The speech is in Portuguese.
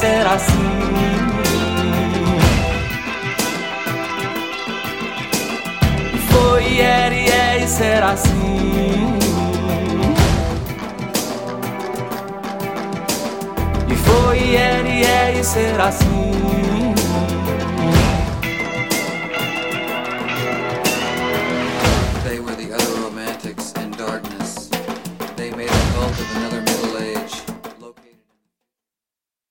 ser assim. Foi, era e é e ser assim. E foi, era e é e ser assim. They were the old